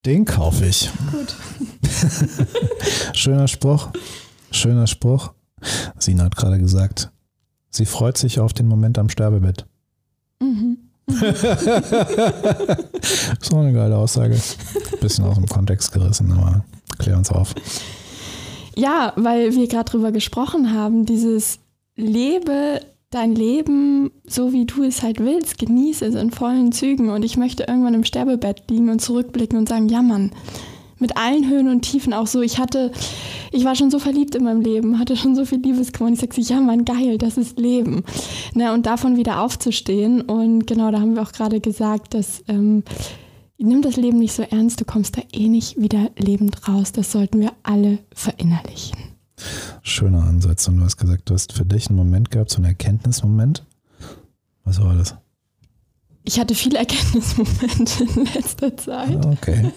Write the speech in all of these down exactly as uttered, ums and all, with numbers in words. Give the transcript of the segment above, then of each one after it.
Den kaufe ich. Gut. Schöner Spruch. Schöner Spruch. Sina hat gerade gesagt, sie freut sich auf den Moment am Sterbebett. Mhm. So eine geile Aussage. Bisschen aus dem Kontext gerissen, aber klär uns auf. Ja, weil wir gerade drüber gesprochen haben, dieses Lebe dein Leben so, wie du es halt willst, genieße es in vollen Zügen und ich möchte irgendwann im Sterbebett liegen und zurückblicken und sagen, ja Mann, mit allen Höhen und Tiefen auch so, ich hatte, ich war schon so verliebt in meinem Leben, hatte schon so viel Liebeskummer und ich sage so, ja Mann, geil, das ist Leben. Na, und davon wieder aufzustehen und genau, da haben wir auch gerade gesagt, dass ähm, nimm das Leben nicht so ernst, du kommst da eh nicht wieder lebend raus, das sollten wir alle verinnerlichen. Schöner Ansatz. Und du hast gesagt, du hast für dich einen Moment gehabt, so einen Erkenntnismoment. Was war das? Ich hatte viele Erkenntnismomente in letzter Zeit. Okay.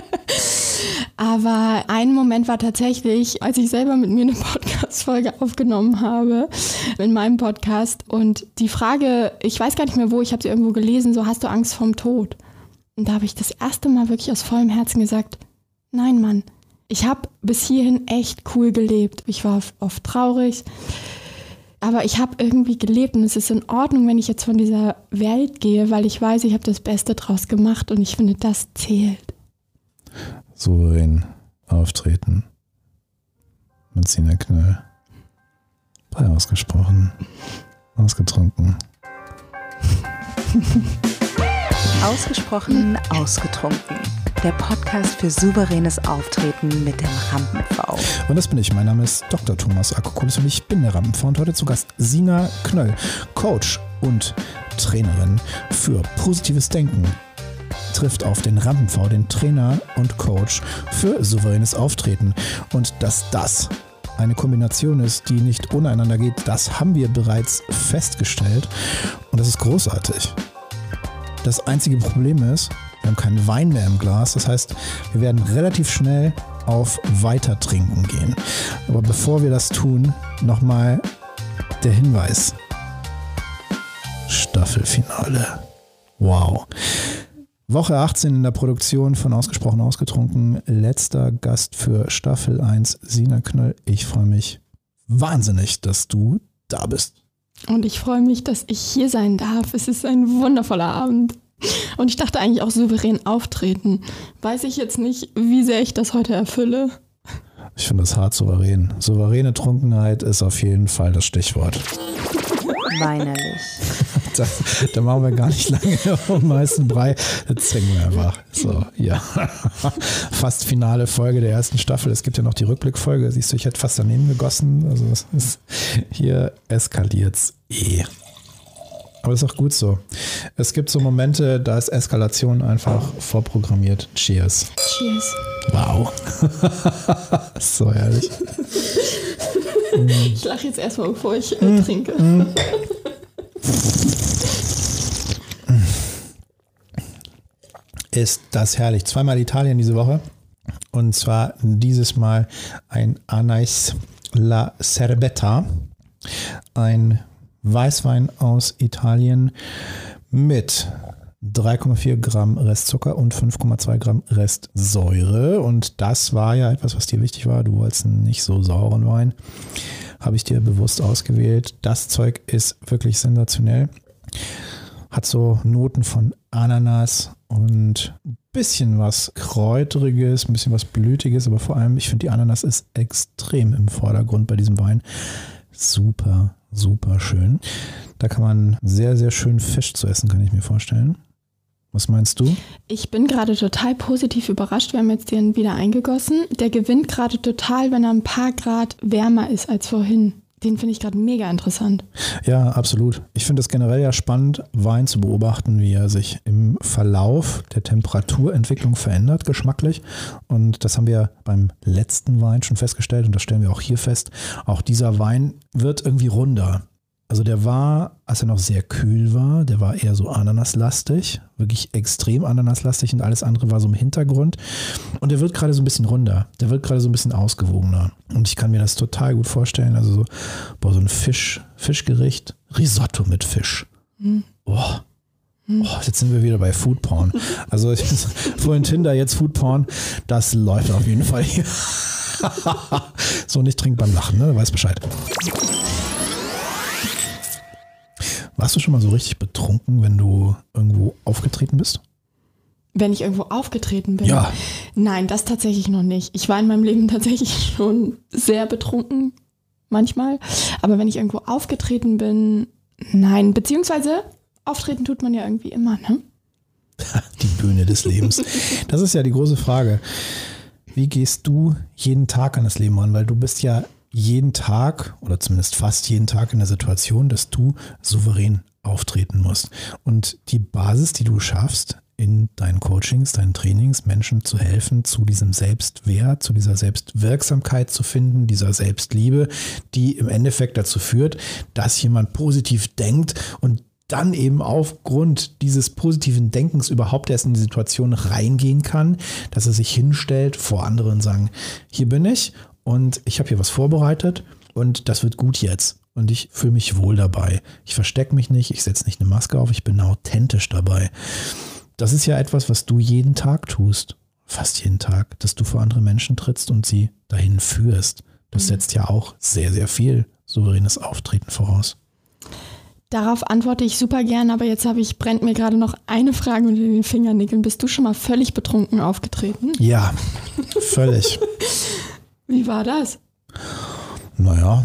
Aber ein Moment war tatsächlich, als ich selber mit mir eine Podcast-Folge aufgenommen habe, in meinem Podcast. Und die Frage, ich weiß gar nicht mehr wo, ich habe sie irgendwo gelesen, so, hast du Angst vorm Tod? Und da habe ich das erste Mal wirklich aus vollem Herzen gesagt, nein, Mann. Ich habe bis hierhin echt cool gelebt. Ich war oft traurig, aber ich habe irgendwie gelebt und es ist in Ordnung, wenn ich jetzt von dieser Welt gehe, weil ich weiß, ich habe das Beste draus gemacht und ich finde, das zählt. Souverän auftreten mit Sina Knöll. Frei ausgesprochen, ausgetrunken. Ausgesprochen, ausgetrunken. Der Podcast für souveränes Auftreten mit dem Rampen-V. Und das bin ich. Mein Name ist Doktor Thomas Akokulis und ich bin der Rampen-V. Und heute zu Gast Sina Knöll, Coach und Trainerin für positives Denken. Trifft auf den Rampen-V, den Trainer und Coach für souveränes Auftreten. Und dass das eine Kombination ist, die nicht ohne einander geht, das haben wir bereits festgestellt. Und das ist großartig. Das einzige Problem ist, wir haben keinen Wein mehr im Glas. Das heißt, wir werden relativ schnell auf Weitertrinken gehen. Aber bevor wir das tun, nochmal der Hinweis. Staffelfinale. Wow. Woche achtzehn in der Produktion von Ausgesprochen Ausgetrunken. Letzter Gast für Staffel eins, Sina Knöll. Ich freue mich wahnsinnig, dass du da bist. Und ich freue mich, dass ich hier sein darf. Es ist ein wundervoller Abend. Und ich dachte eigentlich auch souverän auftreten. Weiß ich jetzt nicht, wie sehr ich das heute erfülle. Ich finde das hart souverän. Souveräne Trunkenheit ist auf jeden Fall das Stichwort. Weinerlich. Da, da machen wir gar nicht lange um heißen Brei. Jetzt singen wir einfach. So, ja. Fast finale Folge der ersten Staffel. Es gibt ja noch die Rückblickfolge. Siehst du, ich hätte fast daneben gegossen. Also es ist, hier eskaliert's eh. Aber das ist auch gut so. Es gibt so Momente, da ist Eskalation einfach vorprogrammiert. Cheers. Cheers. Wow. So herrlich. Ich lache jetzt erstmal, bevor ich äh, trinke. Ist das herrlich. Zweimal Italien diese Woche. Und zwar dieses Mal ein Anais La Serbetta. Ein Weißwein aus Italien mit drei Komma vier Gramm Restzucker und fünf Komma zwei Gramm Restsäure. Und das war ja etwas, was dir wichtig war. Du wolltest einen nicht so sauren Wein. Habe ich dir bewusst ausgewählt. Das Zeug ist wirklich sensationell. Hat so Noten von Ananas und ein bisschen was Kräuteriges, ein bisschen was Blütiges. Aber vor allem, ich finde, die Ananas ist extrem im Vordergrund bei diesem Wein. Super, super schön. Da kann man sehr, sehr schön Fisch zu essen, kann ich mir vorstellen. Was meinst du? Ich bin gerade total positiv überrascht. Wir haben jetzt den wieder eingegossen. Der gewinnt gerade total, wenn er ein paar Grad wärmer ist als vorhin. Den finde ich gerade mega interessant. Ja, absolut. Ich finde es generell ja spannend, Wein zu beobachten, wie er sich im Verlauf der Temperaturentwicklung verändert, geschmacklich. Und das haben wir beim letzten Wein schon festgestellt und das stellen wir auch hier fest. Auch dieser Wein wird irgendwie runder. Also der war, als er noch sehr kühl war, der war eher so ananaslastig, wirklich extrem ananaslastig und alles andere war so im Hintergrund. Und der wird gerade so ein bisschen runder, der wird gerade so ein bisschen ausgewogener. Und ich kann mir das total gut vorstellen, also so, boah, so ein Fisch, Fischgericht, Risotto mit Fisch. Mhm. Oh, Oh, jetzt sind wir wieder bei Foodporn. Also ich, vorhin Tinder, jetzt Foodporn. Das läuft auf jeden Fall hier. So, nicht trinken beim Lachen, ne? Du weißt Bescheid. Warst du schon mal so richtig betrunken, wenn du irgendwo aufgetreten bist? Wenn ich irgendwo aufgetreten bin? Ja. Nein, das tatsächlich noch nicht. Ich war in meinem Leben tatsächlich schon sehr betrunken, manchmal. Aber wenn ich irgendwo aufgetreten bin, nein. Beziehungsweise auftreten tut man ja irgendwie immer, ne? Die Bühne des Lebens. Das ist ja die große Frage. Wie gehst du jeden Tag an das Leben ran? Weil du bist ja jeden Tag oder zumindest fast jeden Tag in der Situation, dass du souverän auftreten musst. Und die Basis, die du schaffst, in deinen Coachings, deinen Trainings, Menschen zu helfen, zu diesem Selbstwert, zu dieser Selbstwirksamkeit zu finden, dieser Selbstliebe, die im Endeffekt dazu führt, dass jemand positiv denkt und dann eben aufgrund dieses positiven Denkens überhaupt erst in die Situation reingehen kann, dass er sich hinstellt vor anderen und sagen, hier bin ich und ich habe hier was vorbereitet und das wird gut jetzt. Und ich fühle mich wohl dabei. Ich verstecke mich nicht, ich setze nicht eine Maske auf, ich bin authentisch dabei. Das ist ja etwas, was du jeden Tag tust, fast jeden Tag, dass du vor andere Menschen trittst und sie dahin führst. Das setzt ja auch sehr, sehr viel souveränes Auftreten voraus. Darauf antworte ich super gern, aber jetzt habe ich, brennt mir gerade noch eine Frage unter den Fingernägeln. Bist du schon mal völlig betrunken aufgetreten? Ja, völlig. Wie war das? Naja,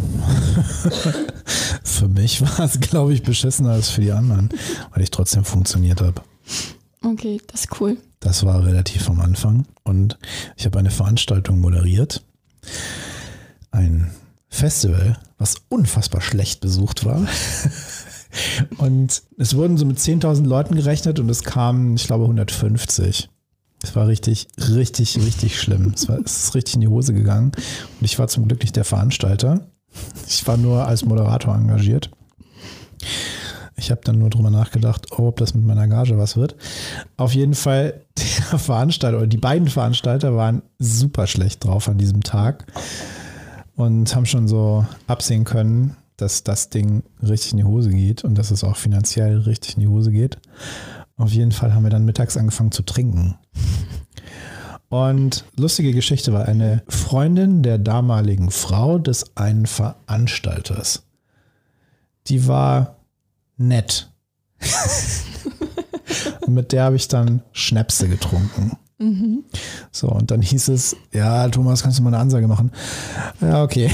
für mich war es, glaube ich, beschissener als für die anderen, weil ich trotzdem funktioniert habe. Okay, das ist cool. Das war relativ am Anfang und ich habe eine Veranstaltung moderiert. Ein Festival, was unfassbar schlecht besucht war. Und es wurden so mit zehntausend Leuten gerechnet und es kamen, ich glaube, hundertfünfzig. Es war richtig, richtig, richtig schlimm. Es, war, es ist richtig in die Hose gegangen und ich war zum Glück nicht der Veranstalter. Ich war nur als Moderator engagiert. Ich habe dann nur drüber nachgedacht, oh, ob das mit meiner Gage was wird. Auf jeden Fall, der Veranstalter oder die beiden Veranstalter waren super schlecht drauf an diesem Tag und haben schon so absehen können, dass das Ding richtig in die Hose geht und dass es auch finanziell richtig in die Hose geht. Auf jeden Fall haben wir dann mittags angefangen zu trinken. Und lustige Geschichte war eine Freundin der damaligen Frau des einen Veranstalters. Die war nett. Und mit der habe ich dann Schnäpse getrunken. Mhm. So, und dann hieß es, ja, Thomas, kannst du mal eine Ansage machen? Ja, okay.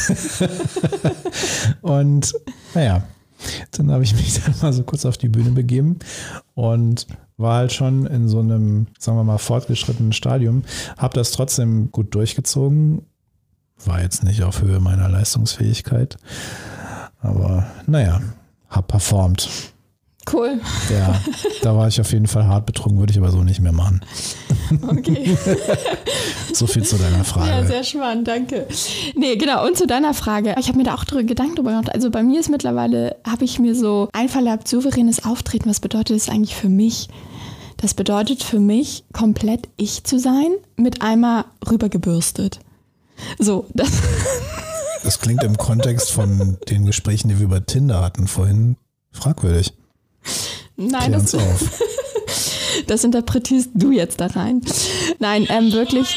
Und naja, dann habe ich mich dann mal so kurz auf die Bühne begeben und war halt schon in so einem, sagen wir mal, fortgeschrittenen Stadium, habe das trotzdem gut durchgezogen, war jetzt nicht auf Höhe meiner Leistungsfähigkeit, aber naja, habe performt. Cool. Ja, da war ich auf jeden Fall hart betrunken, würde ich aber so nicht mehr machen. Okay. So viel zu deiner Frage. Ja, sehr spannend, danke. Nee, genau, und zu deiner Frage. Ich habe mir da auch drüber Gedanken drüber gemacht. Also bei mir ist mittlerweile, habe ich mir so einverleibt, souveränes Auftreten. Was bedeutet das eigentlich für mich? Das bedeutet für mich, komplett ich zu sein, mit einmal rübergebürstet. So, das... Das klingt im Kontext von den Gesprächen, die wir über Tinder hatten vorhin, fragwürdig. Nein, das, das interpretierst du jetzt da rein. Nein, ähm, wirklich,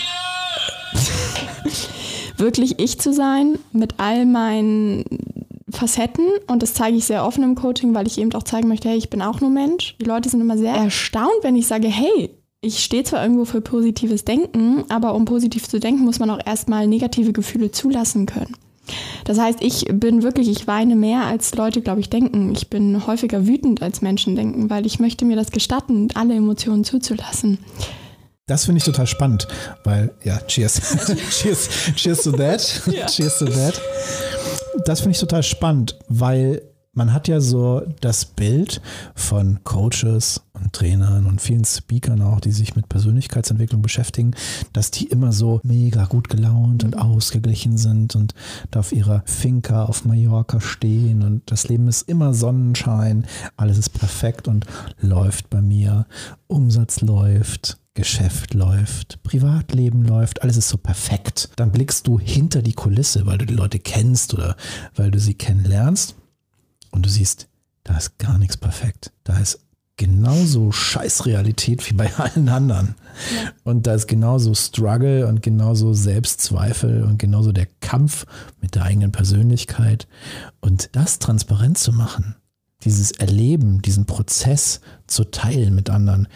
wirklich ich zu sein mit all meinen Facetten, und das zeige ich sehr offen im Coaching, weil ich eben auch zeigen möchte, hey, ich bin auch nur Mensch. Die Leute sind immer sehr erstaunt, wenn ich sage, hey, ich stehe zwar irgendwo für positives Denken, aber um positiv zu denken, muss man auch erstmal negative Gefühle zulassen können. Das heißt, ich bin wirklich, ich weine mehr, als Leute, glaube ich, denken. Ich bin häufiger wütend, als Menschen denken, weil ich möchte mir das gestatten, alle Emotionen zuzulassen. Das finde ich total spannend, weil, ja, cheers. cheers, cheers to that. Ja. Cheers to that. Das finde ich total spannend, weil man hat ja so das Bild von Coaches und Trainern und vielen Speakern auch, die sich mit Persönlichkeitsentwicklung beschäftigen, dass die immer so mega gut gelaunt und ausgeglichen sind und da auf ihrer Finca auf Mallorca stehen und das Leben ist immer Sonnenschein, alles ist perfekt und läuft bei mir, Umsatz läuft, Geschäft läuft, Privatleben läuft, alles ist so perfekt. Dann blickst du hinter die Kulisse, weil du die Leute kennst oder weil du sie kennenlernst. Und du siehst, da ist gar nichts perfekt. Da ist genauso Scheißrealität wie bei allen anderen. Ja. Und da ist genauso Struggle und genauso Selbstzweifel und genauso der Kampf mit der eigenen Persönlichkeit. Und das transparent zu machen, dieses Erleben, diesen Prozess zu teilen mit anderen,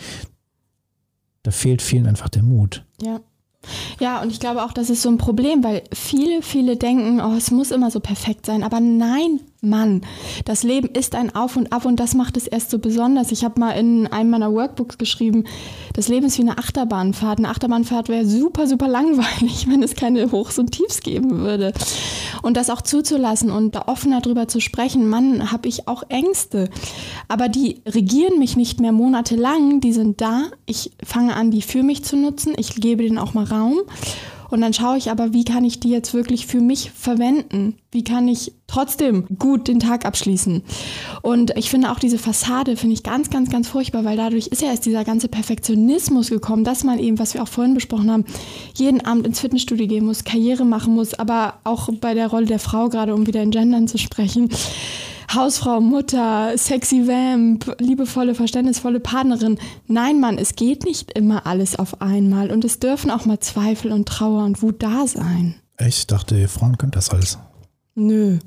da fehlt vielen einfach der Mut. Ja. Ja, und ich glaube auch, das ist so ein Problem, weil viele, viele denken, oh, es muss immer so perfekt sein. Aber nein, Mann, das Leben ist ein Auf und Ab und das macht es erst so besonders. Ich habe mal in einem meiner Workbooks geschrieben, das Leben ist wie eine Achterbahnfahrt. Eine Achterbahnfahrt wäre super, super langweilig, wenn es keine Hochs und Tiefs geben würde. Und das auch zuzulassen und da offener drüber zu sprechen, Mann, habe ich auch Ängste. Aber die regieren mich nicht mehr monatelang, die sind da. Ich fange an, die für mich zu nutzen. Ich gebe denen auch mal Raum. Und dann schaue ich aber, wie kann ich die jetzt wirklich für mich verwenden? Wie kann ich trotzdem gut den Tag abschließen? Und ich finde auch diese Fassade, finde ich ganz, ganz, ganz furchtbar, weil dadurch ist ja erst dieser ganze Perfektionismus gekommen, dass man eben, was wir auch vorhin besprochen haben, jeden Abend ins Fitnessstudio gehen muss, Karriere machen muss, aber auch bei der Rolle der Frau, gerade um wieder in Gendern zu sprechen, Hausfrau, Mutter, sexy Vamp, liebevolle, verständnisvolle Partnerin. Nein, Mann, es geht nicht immer alles auf einmal und es dürfen auch mal Zweifel und Trauer und Wut da sein. Echt? Ich dachte, Frauen können das alles. Nö.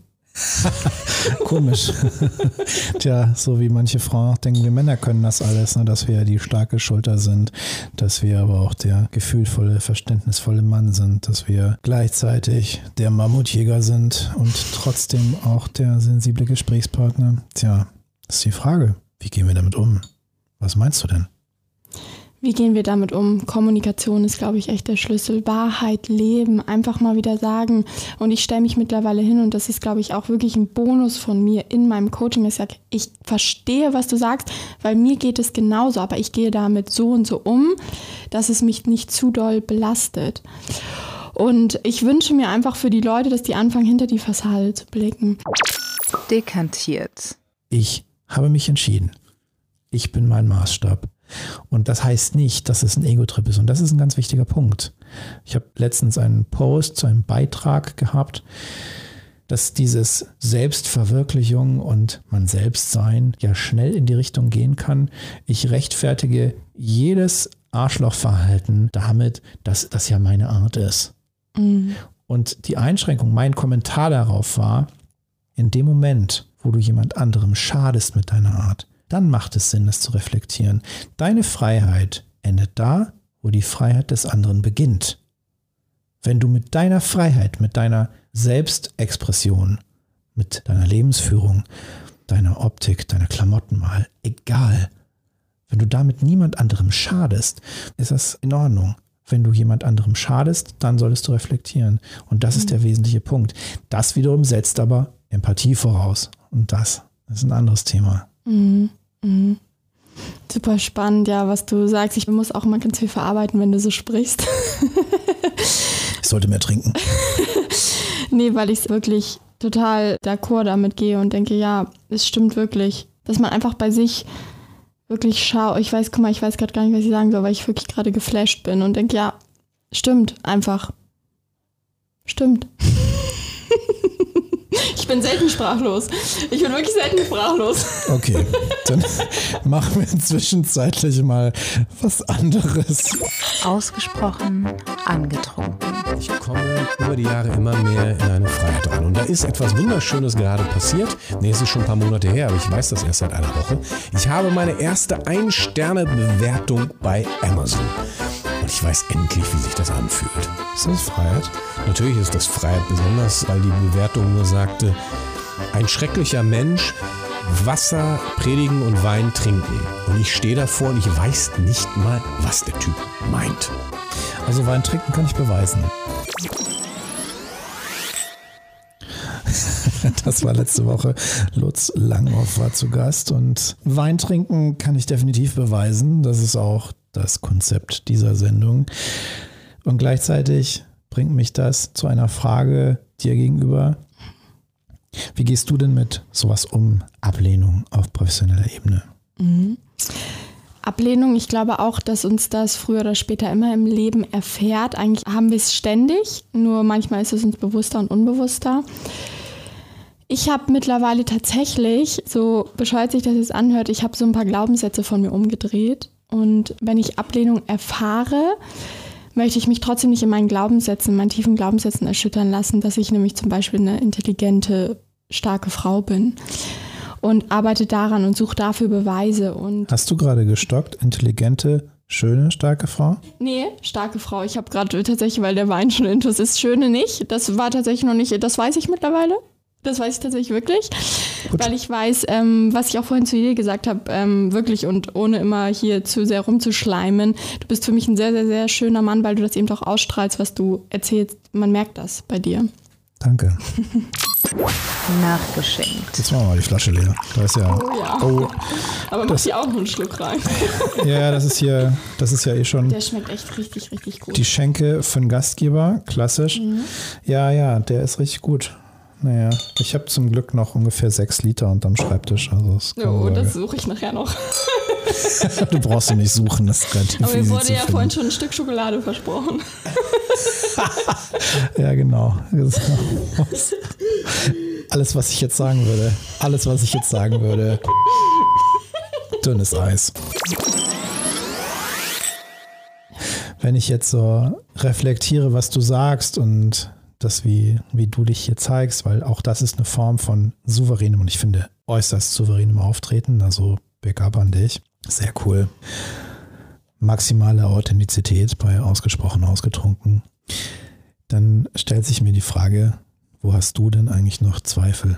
Komisch. Tja, so wie manche Frauen auch denken, wir Männer können das alles, ne? Dass wir die starke Schulter sind, dass wir aber auch der gefühlvolle, verständnisvolle Mann sind, dass wir gleichzeitig der Mammutjäger sind und trotzdem auch der sensible Gesprächspartner. Tja, das ist die Frage. Wie gehen wir damit um? Was meinst du denn? Wie gehen wir damit um? Kommunikation ist, glaube ich, echt der Schlüssel. Wahrheit, Leben, einfach mal wieder sagen. Und ich stelle mich mittlerweile hin und das ist, glaube ich, auch wirklich ein Bonus von mir in meinem Coaching. Ich sage, ich verstehe, was du sagst, weil mir geht es genauso, aber ich gehe damit so und so um, dass es mich nicht zu doll belastet. Und ich wünsche mir einfach für die Leute, dass die anfangen, hinter die Fassade zu blicken. Dekantiert. Ich habe mich entschieden. Ich bin mein Maßstab. Und das heißt nicht, dass es ein Ego-Trip ist. Und das ist ein ganz wichtiger Punkt. Ich habe letztens einen Post, einen Beitrag gehabt, dass dieses Selbstverwirklichung und man selbst sein ja schnell in die Richtung gehen kann. Ich rechtfertige jedes Arschlochverhalten damit, dass das ja meine Art ist. Mhm. Und die Einschränkung, mein Kommentar darauf war, in dem Moment, wo du jemand anderem schadest mit deiner Art, dann macht es Sinn, das zu reflektieren. Deine Freiheit endet da, wo die Freiheit des anderen beginnt. Wenn du mit deiner Freiheit, mit deiner Selbstexpression, mit deiner Lebensführung, deiner Optik, deiner Klamotten mal, egal, wenn du damit niemand anderem schadest, ist das in Ordnung. Wenn du jemand anderem schadest, dann solltest du reflektieren. Und das ist der wesentliche Punkt. Das wiederum setzt aber Empathie voraus. Und das ist ein anderes Thema. Mhm. Mhm. Super spannend, ja, was du sagst. Ich muss auch mal ganz viel verarbeiten, wenn du so sprichst. Ich sollte mehr trinken. Nee, weil ich wirklich total d'accord damit gehe und denke, ja, es stimmt wirklich, dass man einfach bei sich wirklich schaut. Ich weiß, guck mal, ich weiß gerade gar nicht, was ich sagen soll, weil ich wirklich gerade geflasht bin und denke, ja, stimmt, einfach. Stimmt. Ich bin selten sprachlos. Ich bin wirklich selten sprachlos. Okay, dann machen wir zwischenzeitlich mal was anderes. Ausgesprochen angetrunken. Ich komme über die Jahre immer mehr in eine Freiheit rein. Und da ist etwas Wunderschönes gerade passiert. Nee, es ist schon ein paar Monate her, aber ich weiß das erst seit einer Woche. Ich habe meine erste Ein-Sterne-Bewertung bei Amazon. Und ich weiß endlich, wie sich das anfühlt. Ist das Freiheit? Natürlich ist das Freiheit, besonders weil die Bewertung nur sagte, ein schrecklicher Mensch, Wasser predigen und Wein trinken. Und ich stehe davor und ich weiß nicht mal, was der Typ meint. Also Wein trinken kann ich beweisen. Das war letzte Woche. Lutz Langhoff war zu Gast und Wein trinken kann ich definitiv beweisen. Das ist auch das Konzept dieser Sendung. Und gleichzeitig bringt mich das zu einer Frage dir gegenüber. Wie gehst du denn mit sowas um? Ablehnung auf professioneller Ebene? Mhm. Ablehnung, ich glaube auch, dass uns das früher oder später immer im Leben erfährt. Eigentlich haben wir es ständig, nur manchmal ist es uns bewusster und unbewusster. Ich habe mittlerweile tatsächlich, so bescheuert sich das jetzt anhört, ich habe so ein paar Glaubenssätze von mir umgedreht. Und wenn ich Ablehnung erfahre, möchte ich mich trotzdem nicht in meinen Glaubenssätzen, in meinen tiefen Glaubenssätzen erschüttern lassen, dass ich nämlich zum Beispiel eine intelligente, starke Frau bin. Und arbeite daran und suche dafür Beweise. Und Hast du gerade gestockt? Intelligente, schöne, starke Frau? Nee, starke Frau. Ich habe gerade tatsächlich, weil der Wein schon intus ist, schöne nicht. Das war tatsächlich noch nicht, das weiß ich mittlerweile. Das weiß ich tatsächlich wirklich, Gut. Weil ich weiß, ähm, was ich auch vorhin zu dir gesagt habe, ähm, wirklich und ohne immer hier zu sehr rumzuschleimen, du bist für mich ein sehr, sehr, sehr schöner Mann, weil du das eben auch ausstrahlst, was du erzählst. Man merkt das bei dir. Danke. Nachgeschenkt. Jetzt machen wir mal die Flasche leer. Da ist ja. Oh ja. Oh, Aber mach hier auch noch einen Schluck rein. Ja, das ist hier, das ist ja eh schon. Der schmeckt echt richtig, richtig gut. Die Schenke für den Gastgeber, klassisch. Mhm. Ja, ja, der ist richtig gut. Naja, ich habe zum Glück noch ungefähr sechs Liter unterm Schreibtisch. Also das oh, das suche ich nachher noch. Du brauchst ihn nicht suchen, das ist relativ Aber mir wurde ja finden. vorhin schon ein Stück Schokolade versprochen. Ja, genau. Alles, was ich jetzt sagen würde, alles, was ich jetzt sagen würde, dünnes Eis. Wenn ich jetzt so reflektiere, was du sagst und das, wie, wie du dich hier zeigst, weil auch das ist eine Form von souveränem und ich finde äußerst souveränem Auftreten, also Big up an dich. Sehr cool. Maximale Authentizität bei ausgesprochen ausgetrunken. Dann stellt sich mir die Frage, wo hast du denn eigentlich noch Zweifel?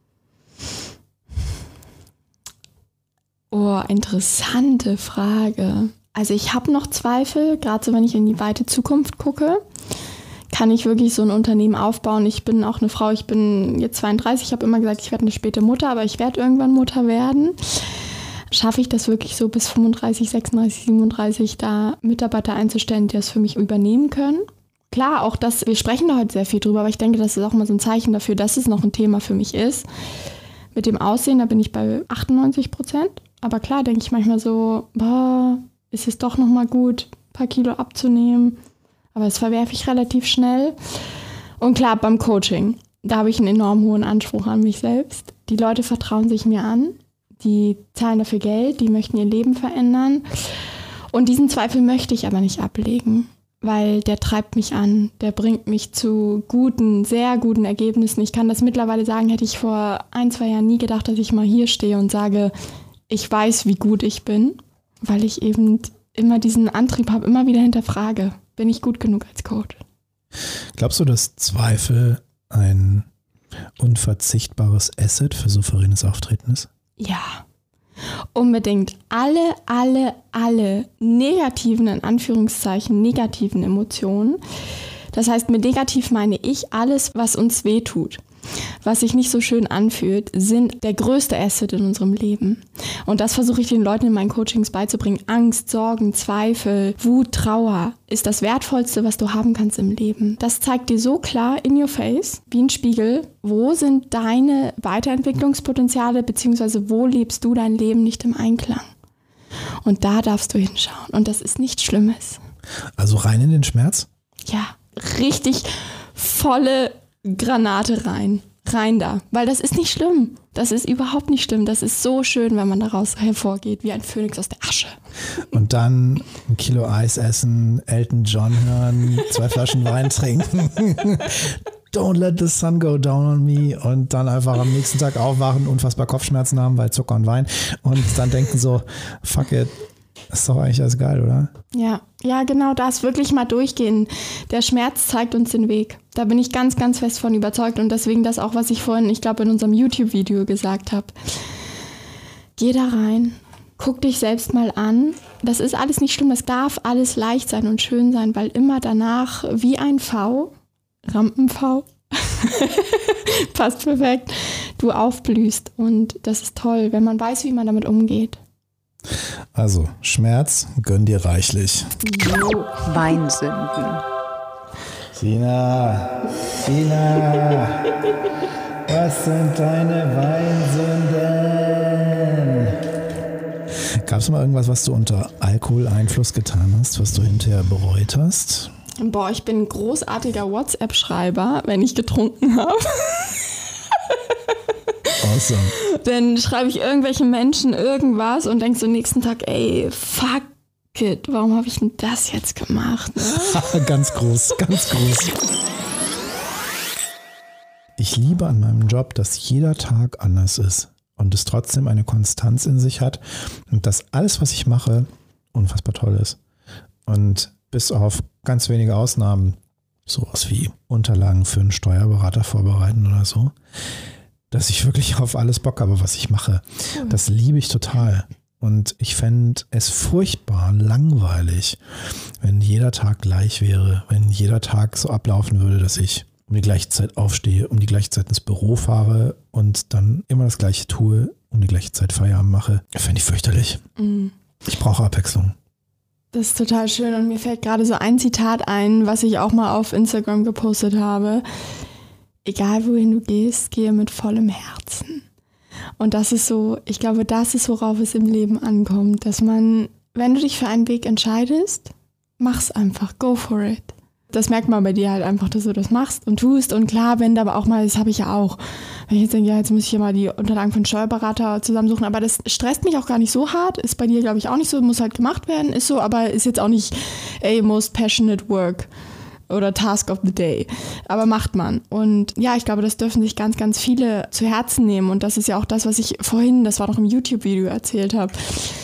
Oh, interessante Frage. Also ich habe noch Zweifel, gerade so wenn ich in die weite Zukunft gucke. Kann ich wirklich so ein Unternehmen aufbauen? Ich bin auch eine Frau, ich bin jetzt zweiunddreißig, ich habe immer gesagt, ich werde eine späte Mutter, aber ich werde irgendwann Mutter werden. Schaffe ich das wirklich so bis fünfunddreißig, sechsunddreißig, siebenunddreißig, da Mitarbeiter einzustellen, die das für mich übernehmen können? Klar, auch das, wir sprechen da heute sehr viel drüber, aber ich denke, das ist auch mal so ein Zeichen dafür, dass es noch ein Thema für mich ist. Mit dem Aussehen, da bin ich bei achtundneunzig Prozent. Aber klar, denke ich manchmal so, boah, ist es doch nochmal gut, ein paar Kilo abzunehmen. Aber das verwerfe ich relativ schnell. Und klar, beim Coaching, da habe ich einen enorm hohen Anspruch an mich selbst. Die Leute vertrauen sich mir an, die zahlen dafür Geld, die möchten ihr Leben verändern. Und diesen Zweifel möchte ich aber nicht ablegen, weil der treibt mich an, der bringt mich zu guten, sehr guten Ergebnissen. Ich kann das mittlerweile sagen, hätte ich vor ein, zwei Jahren nie gedacht, dass ich mal hier stehe und sage, ich weiß, wie gut ich bin, weil ich eben immer diesen Antrieb habe, immer wieder hinterfrage. Bin ich gut genug als Coach? Glaubst du, dass Zweifel ein unverzichtbares Asset für souveränes Auftreten ist? Ja, unbedingt. Alle, alle, alle negativen, in Anführungszeichen, negativen Emotionen. Das heißt, mit negativ meine ich alles, was uns wehtut, was sich nicht so schön anfühlt, sind der größte Asset in unserem Leben. Und das versuche ich den Leuten in meinen Coachings beizubringen. Angst, Sorgen, Zweifel, Wut, Trauer ist das Wertvollste, was du haben kannst im Leben. Das zeigt dir so klar in your face, wie ein Spiegel, wo sind deine Weiterentwicklungspotenziale, beziehungsweise wo lebst du dein Leben nicht im Einklang. Und da darfst du hinschauen. Und das ist nichts Schlimmes. Also rein in den Schmerz? Ja, richtig volle Granate rein. Rein da. Weil das ist nicht schlimm. Das ist überhaupt nicht schlimm. Das ist so schön, wenn man daraus hervorgeht, wie ein Phönix aus der Asche. Und dann ein Kilo Eis essen, Elton John hören, zwei Flaschen Wein trinken. Don't let the sun go down on me. Und dann einfach am nächsten Tag aufwachen, unfassbar Kopfschmerzen haben, weil Zucker und Wein. Und dann denken so, fuck it. Ist doch eigentlich alles geil, oder? Ja, ja, genau das. Wirklich mal durchgehen. Der Schmerz zeigt uns den Weg. Da bin ich ganz, ganz fest von überzeugt. Und deswegen das auch, was ich vorhin, ich glaube, in unserem YouTube-Video gesagt habe. Geh da rein. Guck dich selbst mal an. Das ist alles nicht schlimm. Das darf alles leicht sein und schön sein, weil immer danach wie ein V, Rampen-V, passt perfekt, du aufblühst. Und das ist toll, wenn man weiß, wie man damit umgeht. Also, Schmerz, gönn dir reichlich. Weinsünden. Sina, Sina, was sind deine Weinsünden? Gab es mal irgendwas, was du unter Alkoholeinfluss getan hast, was du hinterher bereut hast? Boah, ich bin ein großartiger WhatsApp-Schreiber, wenn ich getrunken habe. Awesome. Dann schreibe ich irgendwelchen Menschen irgendwas und denke so nächsten Tag, ey, fuck it, warum habe ich denn das jetzt gemacht? Ne? Ganz groß, ganz groß. Ich liebe an meinem Job, dass jeder Tag anders ist und es trotzdem eine Konstanz in sich hat und dass alles, was ich mache, unfassbar toll ist. Und bis auf ganz wenige Ausnahmen, sowas wie Unterlagen für einen Steuerberater vorbereiten oder so, dass ich wirklich auf alles Bock habe, was ich mache. Das liebe ich total. Und ich fände es furchtbar langweilig, wenn jeder Tag gleich wäre, wenn jeder Tag so ablaufen würde, dass ich um die gleiche Zeit aufstehe, um die gleiche Zeit ins Büro fahre und dann immer das Gleiche tue, um die gleiche Zeit Feierabend mache. Fände ich fürchterlich. Mhm. Ich brauche Abwechslung. Das ist total schön und mir fällt gerade so ein Zitat ein, was ich auch mal auf Instagram gepostet habe. Egal wohin du gehst, gehe mit vollem Herzen. Und das ist so, ich glaube, das ist, worauf es im Leben ankommt, dass man, wenn du dich für einen Weg entscheidest, mach's einfach, go for it. Das merkt man bei dir halt einfach, dass du das machst und tust. Und klar, wenn da aber auch mal, das habe ich ja auch, wenn ich jetzt denke, ja, jetzt muss ich hier mal die Unterlagen von Steuerberater zusammensuchen, aber das stresst mich auch gar nicht so hart, ist bei dir, glaube ich, auch nicht so, muss halt gemacht werden, ist so, aber ist jetzt auch nicht, ey, most passionate work oder Task of the Day, aber macht man. Und ja, ich glaube, das dürfen sich ganz, ganz viele zu Herzen nehmen und das ist ja auch das, was ich vorhin, das war noch im YouTube-Video erzählt habe,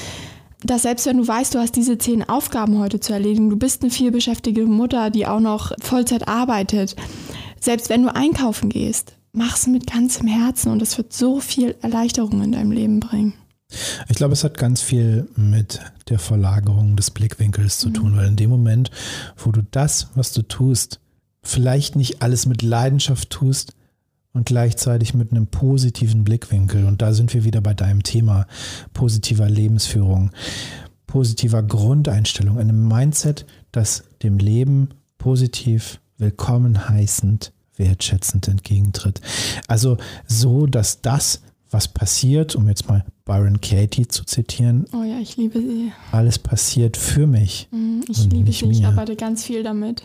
dass selbst wenn du weißt, du hast diese zehn Aufgaben heute zu erledigen, du bist eine vielbeschäftigte Mutter, die auch noch Vollzeit arbeitet, selbst wenn du einkaufen gehst, mach's mit ganzem Herzen und das wird so viel Erleichterung in deinem Leben bringen. Ich glaube, es hat ganz viel mit der Verlagerung des Blickwinkels zu tun, mhm. weil in dem Moment, wo du das, was du tust, vielleicht nicht alles mit Leidenschaft tust, und gleichzeitig mit einem positiven Blickwinkel. Und da sind wir wieder bei deinem Thema positiver Lebensführung, positiver Grundeinstellung, einem Mindset, das dem Leben positiv, willkommen heißend, wertschätzend entgegentritt. Also so, dass das, was passiert, um jetzt mal Byron Katie zu zitieren. Oh ja, ich liebe sie. Alles passiert für mich. Ich liebe sie, ich arbeite ganz viel damit.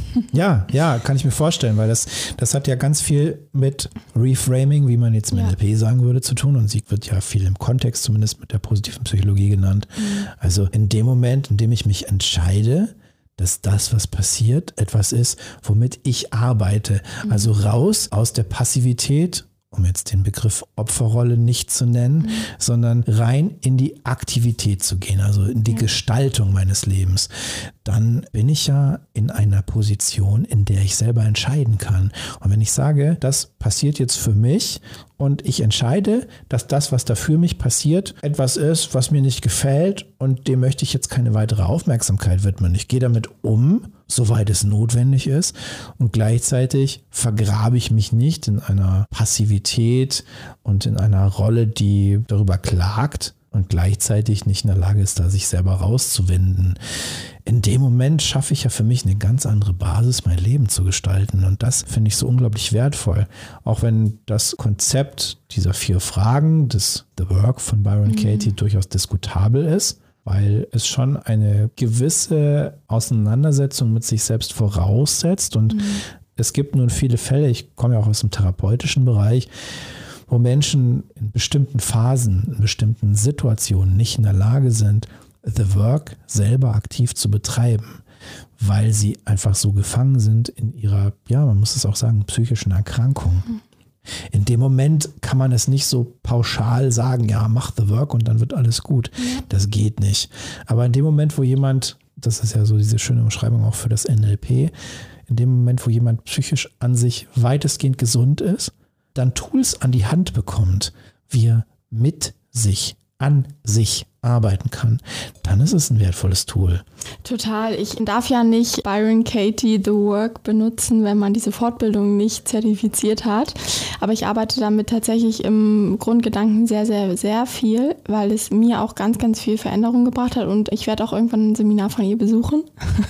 Ja, ja, kann ich mir vorstellen, weil das, das hat ja ganz viel mit Reframing, wie man jetzt im ja. N L P sagen würde, zu tun. Und sie wird ja viel im Kontext, zumindest mit der positiven Psychologie genannt. Mhm. Also in dem Moment, in dem ich mich entscheide, dass das, was passiert, etwas ist, womit ich arbeite. Mhm. Also raus aus der Passivität, um jetzt den Begriff Opferrolle nicht zu nennen, mhm. sondern rein in die Aktivität zu gehen, also in die ja. Gestaltung meines Lebens, dann bin ich ja in einer Position, in der ich selber entscheiden kann. Und wenn ich sage, das passiert jetzt für mich und ich entscheide, dass das, was da für mich passiert, etwas ist, was mir nicht gefällt und dem möchte ich jetzt keine weitere Aufmerksamkeit widmen. Ich gehe damit um, soweit es notwendig ist, und gleichzeitig vergrabe ich mich nicht in einer Passivität und in einer Rolle, die darüber klagt und gleichzeitig nicht in der Lage ist, da sich selber rauszuwinden. In dem Moment schaffe ich ja für mich eine ganz andere Basis, mein Leben zu gestalten. Und das finde ich so unglaublich wertvoll. Auch wenn das Konzept dieser vier Fragen des The Work von Byron mhm. Katie durchaus diskutabel ist, weil es schon eine gewisse Auseinandersetzung mit sich selbst voraussetzt. Und mhm. es gibt nun viele Fälle, ich komme ja auch aus dem therapeutischen Bereich, wo Menschen in bestimmten Phasen, in bestimmten Situationen nicht in der Lage sind, The Work selber aktiv zu betreiben, weil sie einfach so gefangen sind in ihrer, ja, man muss es auch sagen, psychischen Erkrankung. Mhm. In dem Moment kann man es nicht so pauschal sagen, ja, mach The Work und dann wird alles gut. Mhm. Das geht nicht. Aber in dem Moment, wo jemand, das ist ja so diese schöne Umschreibung auch für das N L P, in dem Moment, wo jemand psychisch an sich weitestgehend gesund ist, dann Tools an die Hand bekommt, wie er mit sich, an sich arbeiten kann, dann ist es ein wertvolles Tool. Total. Ich darf ja nicht Byron Katie The Work benutzen, wenn man diese Fortbildung nicht zertifiziert hat. Aber ich arbeite damit tatsächlich im Grundgedanken sehr, sehr, sehr viel, weil es mir auch ganz, ganz viel Veränderung gebracht hat. Und ich werde auch irgendwann ein Seminar von ihr besuchen.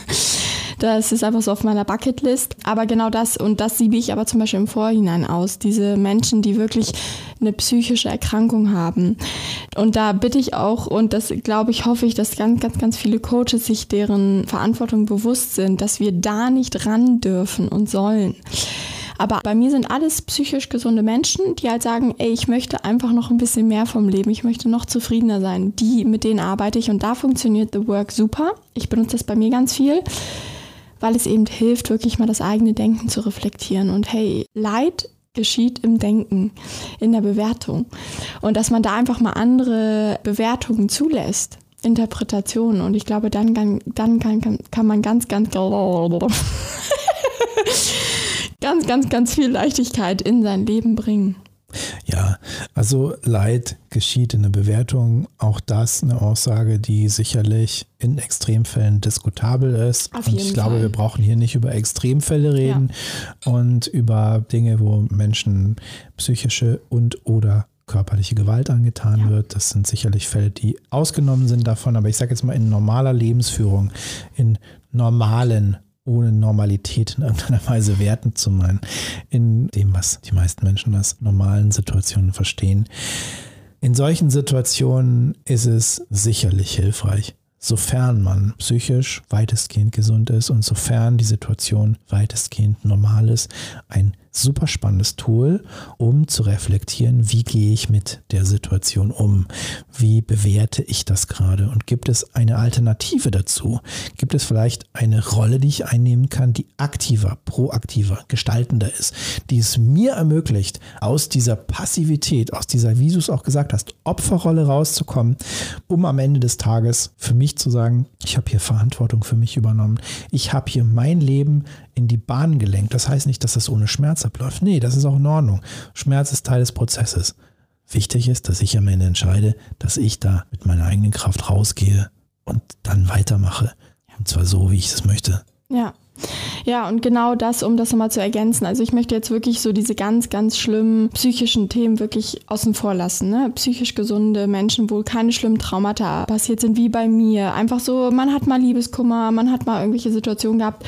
Das ist einfach so auf meiner Bucketlist. Aber genau das, und das siebe ich aber zum Beispiel im Vorhinein aus. Diese Menschen, die wirklich eine psychische Erkrankung haben. Und da bitte ich auch, und das glaube ich, hoffe ich, dass ganz, ganz, ganz viele Coaches sich deren Verantwortung bewusst sind, dass wir da nicht ran dürfen und sollen. Aber bei mir sind alles psychisch gesunde Menschen, die halt sagen, ey, ich möchte einfach noch ein bisschen mehr vom Leben, ich möchte noch zufriedener sein. Die, mit denen arbeite ich und da funktioniert The Work super. Ich benutze das bei mir ganz viel, weil es eben hilft, wirklich mal das eigene Denken zu reflektieren. Und hey, Leid geschieht im Denken, in der Bewertung. Und dass man da einfach mal andere Bewertungen zulässt, Interpretationen. Und ich glaube, dann kann, dann kann, kann, kann man ganz, ganz, ganz, ganz, ganz viel Leichtigkeit in sein Leben bringen. Ja, also Leid geschieht in der Bewertung. Auch das eine Aussage, die sicherlich in Extremfällen diskutabel ist. Auf und jeden ich glaube, Fall. wir brauchen hier nicht über Extremfälle reden und über Dinge, wo Menschen psychische und oder körperliche Gewalt angetan Ja. wird. Das sind sicherlich Fälle, die ausgenommen sind davon. Aber ich sage jetzt mal in normaler Lebensführung, in normalen, ohne Normalität in irgendeiner Weise wertend zu meinen, in dem, was die meisten Menschen als normalen Situationen verstehen. In solchen Situationen ist es sicherlich hilfreich, sofern man psychisch weitestgehend gesund ist und sofern die Situation weitestgehend normal ist, ein super spannendes Tool, um zu reflektieren, wie gehe ich mit der Situation um? Wie bewerte ich das gerade? Und gibt es eine Alternative dazu? Gibt es vielleicht eine Rolle, die ich einnehmen kann, die aktiver, proaktiver, gestaltender ist, die es mir ermöglicht, aus dieser Passivität, aus dieser, wie du es auch gesagt hast, Opferrolle rauszukommen, um am Ende des Tages für mich zu sagen, ich habe hier Verantwortung für mich übernommen. Ich habe hier mein Leben in die Bahn gelenkt. Das heißt nicht, dass das ohne Schmerz abläuft. Nee, das ist auch in Ordnung. Schmerz ist Teil des Prozesses. Wichtig ist, dass ich am Ende entscheide, dass ich da mit meiner eigenen Kraft rausgehe und dann weitermache. Und zwar so, wie ich es möchte. Ja. Ja, und genau das, um das nochmal zu ergänzen. Also ich möchte jetzt wirklich so diese ganz, ganz schlimmen psychischen Themen wirklich außen vor lassen. Ne? Psychisch gesunde Menschen, wo keine schlimmen Traumata passiert sind, wie bei mir. Einfach so, man hat mal Liebeskummer, man hat mal irgendwelche Situationen gehabt.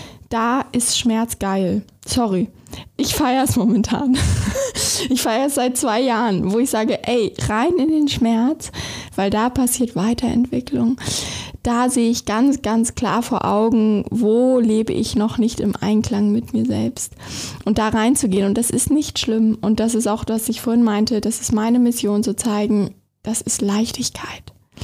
Da ist Schmerz geil. Sorry. Ich feiere es momentan. Ich feiere es seit zwei Jahren, wo ich sage, ey, rein in den Schmerz, weil da passiert Weiterentwicklung. Da sehe ich ganz, ganz klar vor Augen, wo lebe ich noch nicht im Einklang mit mir selbst. Und da reinzugehen, und das ist nicht schlimm. Und das ist auch, was ich vorhin meinte, das ist meine Mission, zu zeigen, das ist Leichtigkeit.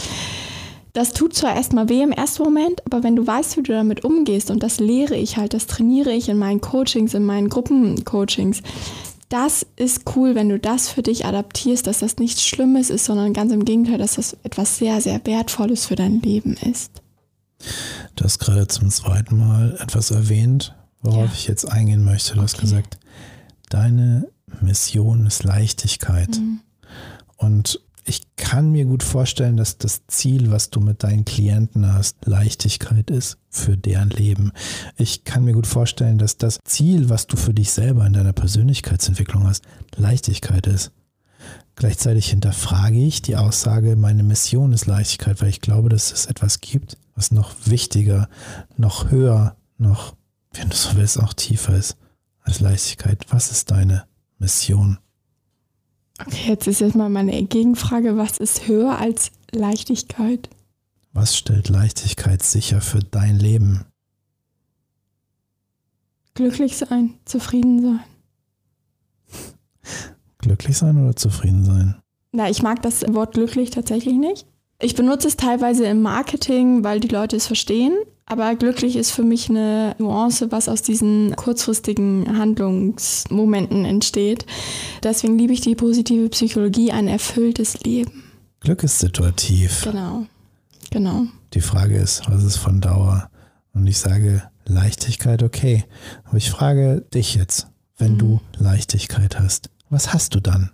Das tut zwar erstmal weh im ersten Moment, aber wenn du weißt, wie du damit umgehst, und das lehre ich halt, das trainiere ich in meinen Coachings, in meinen Gruppencoachings, das ist cool, wenn du das für dich adaptierst, dass das nichts Schlimmes ist, sondern ganz im Gegenteil, dass das etwas sehr, sehr Wertvolles für dein Leben ist. Du hast gerade zum zweiten Mal etwas erwähnt, worauf Ja. ich jetzt eingehen möchte. Du hast Okay. gesagt, deine Mission ist Leichtigkeit. Mhm. Und ich kann mir gut vorstellen, dass das Ziel, was du mit deinen Klienten hast, Leichtigkeit ist für deren Leben. Ich kann mir gut vorstellen, dass das Ziel, was du für dich selber in deiner Persönlichkeitsentwicklung hast, Leichtigkeit ist. Gleichzeitig hinterfrage ich die Aussage, meine Mission ist Leichtigkeit, weil ich glaube, dass es etwas gibt, was noch wichtiger, noch höher, noch, wenn du so willst, auch tiefer ist als Leichtigkeit. Was ist deine Mission? Okay, jetzt ist jetzt mal meine Gegenfrage, was ist höher als Leichtigkeit? Was stellt Leichtigkeit sicher für dein Leben? Glücklich sein, zufrieden sein. Glücklich sein oder zufrieden sein? Na, ich mag das Wort glücklich tatsächlich nicht. Ich benutze es teilweise im Marketing, weil die Leute es verstehen. Aber glücklich ist für mich eine Nuance, was aus diesen kurzfristigen Handlungsmomenten entsteht. Deswegen liebe ich die positive Psychologie, ein erfülltes Leben. Glück ist situativ. Genau, genau. Die Frage ist, was ist von Dauer? Und ich sage Leichtigkeit, okay. Aber ich frage dich jetzt, wenn Mhm. du Leichtigkeit hast, was hast du dann?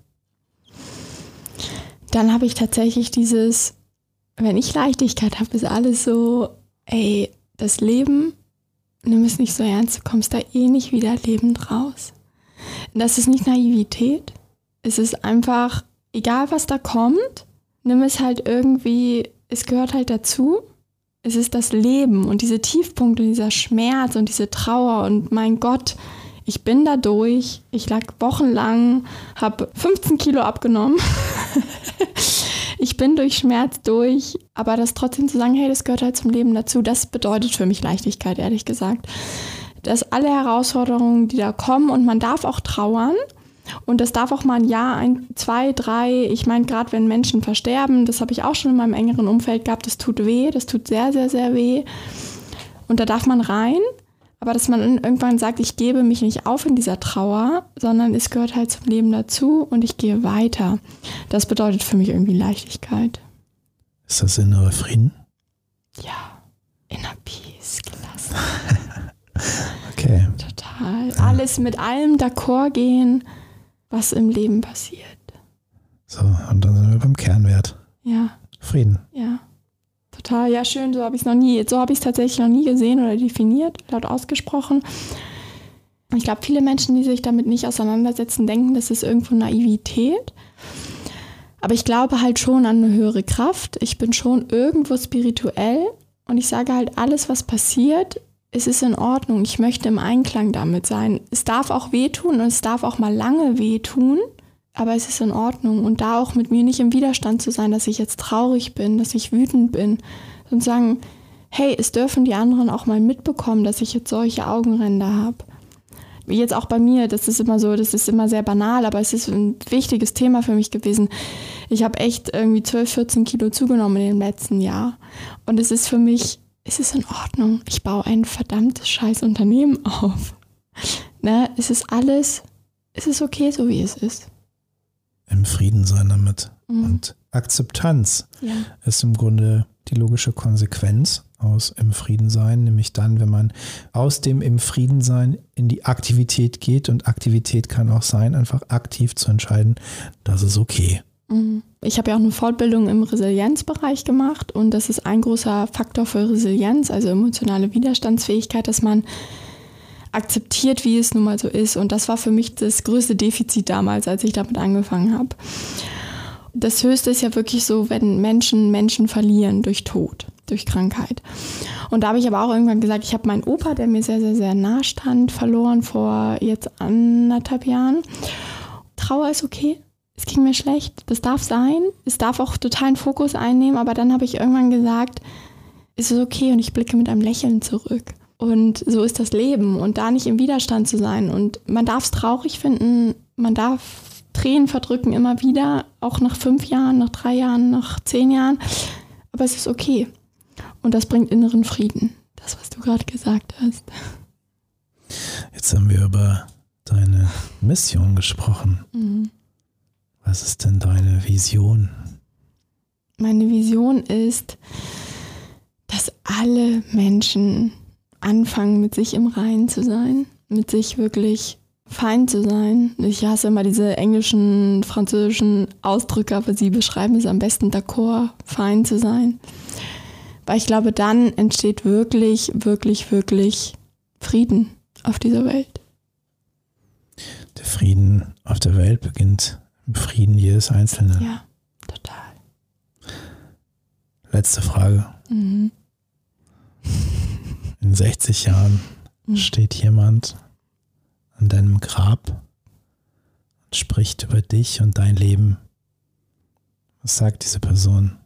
Dann habe ich tatsächlich dieses, wenn ich Leichtigkeit habe, ist alles so, ey, das Leben, nimm es nicht so ernst, du kommst da eh nicht wieder lebend raus. Das ist nicht Naivität, es ist einfach, egal was da kommt, nimm es halt irgendwie, es gehört halt dazu. Es ist das Leben und diese Tiefpunkte, dieser Schmerz und diese Trauer und mein Gott, ich bin da durch. Ich lag wochenlang, habe fünfzehn Kilo abgenommen. Ich bin durch Schmerz durch, aber das trotzdem zu sagen, hey, das gehört halt zum Leben dazu, das bedeutet für mich Leichtigkeit, ehrlich gesagt. dass alle Herausforderungen, die da kommen, und man darf auch trauern, und das darf auch mal ein Jahr, ein, zwei, drei, ich meine, gerade wenn Menschen versterben, das habe ich auch schon in meinem engeren Umfeld gehabt, das tut weh, das tut sehr, sehr, sehr weh. Und da darf man rein, aber dass man irgendwann sagt, ich gebe mich nicht auf in dieser Trauer, sondern es gehört halt zum Leben dazu und ich gehe weiter. Das bedeutet für mich irgendwie Leichtigkeit. Ist das innere Frieden? Ja, inner Peace, gelassen. Okay. Total. Alles mit allem d'accord gehen, was im Leben passiert. So, und dann sind wir beim Kernwert. Ja. Frieden. Ja. Total, ja schön, so habe ich es noch nie, so habe ich es tatsächlich noch nie gesehen oder definiert, laut ausgesprochen. Ich glaube, viele Menschen, die sich damit nicht auseinandersetzen, denken, das ist irgendwo Naivität. Aber ich glaube halt schon an eine höhere Kraft. Ich bin schon irgendwo spirituell und ich sage halt, alles, was passiert, es ist in Ordnung. Ich möchte im Einklang damit sein. Es darf auch wehtun und es darf auch mal lange wehtun, aber es ist in Ordnung. Und da auch mit mir nicht im Widerstand zu sein, dass ich jetzt traurig bin, dass ich wütend bin und sagen, hey, es dürfen die anderen auch mal mitbekommen, dass ich jetzt solche Augenränder habe. Jetzt auch bei mir, das ist immer so, das ist immer sehr banal, aber es ist ein wichtiges Thema für mich gewesen. Ich habe echt irgendwie zwölf, vierzehn Kilo zugenommen in dem letzten Jahr. Und es ist für mich, es ist in Ordnung. Ich baue ein verdammtes scheiß Unternehmen auf. Ne? Es ist alles, es ist okay, so wie es ist. Im Frieden sein damit. Mhm. Und Akzeptanz Ja. ist im Grunde die logische Konsequenz aus im Frieden sein, nämlich dann, wenn man aus dem im Frieden sein in die Aktivität geht, und Aktivität kann auch sein, einfach aktiv zu entscheiden, das ist okay. Ich habe ja auch eine Fortbildung im Resilienzbereich gemacht und das ist ein großer Faktor für Resilienz, also emotionale Widerstandsfähigkeit, dass man akzeptiert, wie es nun mal so ist, und das war für mich das größte Defizit damals, als ich damit angefangen habe. Das Höchste ist ja wirklich so, wenn Menschen Menschen verlieren durch Tod, durch Krankheit. Und da habe ich aber auch irgendwann gesagt, ich habe meinen Opa, der mir sehr, sehr, sehr nah stand, verloren vor jetzt anderthalb Jahren. Trauer ist okay, es ging mir schlecht, das darf sein, es darf auch totalen Fokus einnehmen, aber dann habe ich irgendwann gesagt, es ist okay und ich blicke mit einem Lächeln zurück. Und so ist das Leben und da nicht im Widerstand zu sein. Und man darf es traurig finden, man darf Tränen verdrücken immer wieder, auch nach fünf Jahren, nach drei Jahren, nach zehn Jahren. Aber es ist okay. Und das bringt inneren Frieden. Das, was du gerade gesagt hast. Jetzt haben wir über deine Mission gesprochen. Mhm. Was ist denn deine Vision? Meine Vision ist, dass alle Menschen anfangen, mit sich im Reinen zu sein, mit sich wirklich fein zu sein. Ich hasse immer diese englischen, französischen Ausdrücke, aber sie beschreiben es am besten, d'accord, fein zu sein. Weil ich glaube, dann entsteht wirklich, wirklich, wirklich Frieden auf dieser Welt. Der Frieden auf der Welt beginnt im Frieden jedes Einzelnen. Ja, total. Letzte Frage. Mhm. In sechzig Jahren Mhm. steht jemand an deinem Grab und spricht über dich und dein Leben. Was sagt diese Person?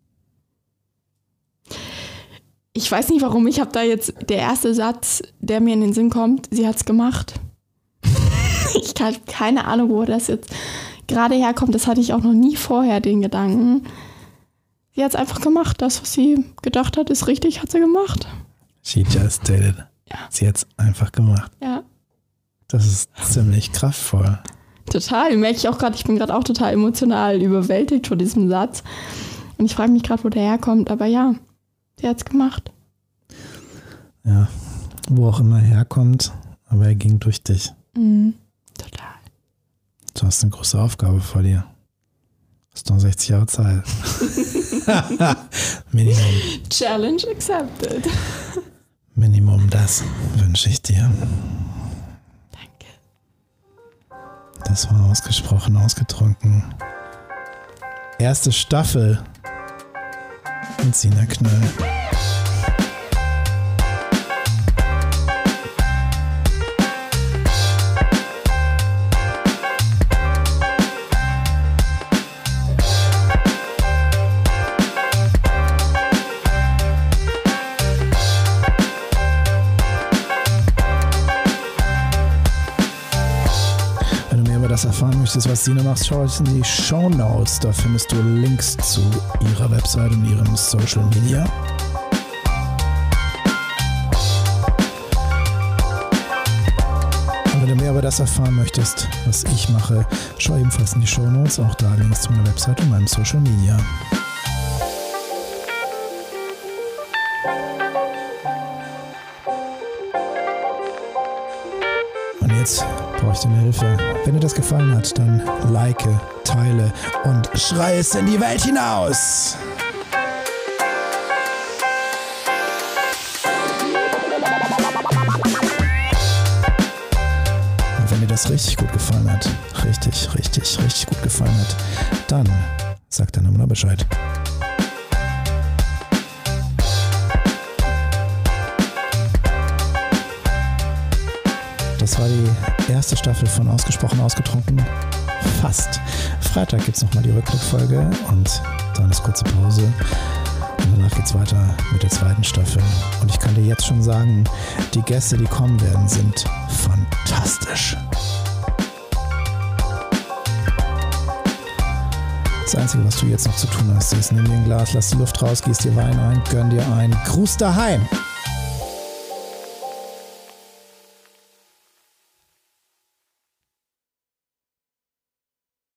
Ich weiß nicht warum, ich habe da jetzt der erste Satz, der mir in den Sinn kommt, sie hat's gemacht. Ich habe keine Ahnung, wo das jetzt gerade herkommt. Das hatte ich auch noch nie vorher, den Gedanken. Sie hat's einfach gemacht. Das, was sie gedacht hat, ist richtig, hat sie gemacht. She just did it. Ja. Sie hat es einfach gemacht. Ja, Das ist ziemlich kraftvoll. total. Merke ich auch gerade, ich bin gerade auch total emotional überwältigt von diesem Satz. Und ich frage mich gerade, wo der herkommt. Aber ja, sie hat's gemacht. Ja, wo auch immer er herkommt, aber er ging durch dich. Mhm. Total. Du hast eine große Aufgabe vor dir. Hast noch sechzig Jahre Zeit. Minimum. Challenge accepted. Minimum das wünsche ich dir. Danke. Das war ausgesprochen, ausgetrunken. Erste Staffel mit Sina Knöll. das erfahren möchtest, was Sina macht, schau in die Shownotes. Da findest du Links zu ihrer Website und ihrem Social Media. Und wenn du mehr über das erfahren möchtest, was ich mache, schau ebenfalls in die Shownotes. Auch da Links zu meiner Website und meinem Social Media. Jetzt brauche ich deine Hilfe. Wenn dir das gefallen hat, dann like, teile und schrei es in die Welt hinaus. Und wenn dir das richtig gut gefallen hat, richtig, richtig, richtig gut gefallen hat, dann sag deiner Mutter Bescheid. Das war die erste Staffel von Ausgesprochen Ausgetrunken. Fast. Freitag gibt es nochmal die Rückblickfolge und dann ist kurze Pause. Und danach geht es weiter mit der zweiten Staffel. Und ich kann dir jetzt schon sagen, die Gäste, die kommen werden, sind fantastisch. Das Einzige, was du jetzt noch zu tun hast, ist, nimm dir ein Glas, lass die Luft raus, gieß dir Wein ein, gönn dir ein. Gruß daheim!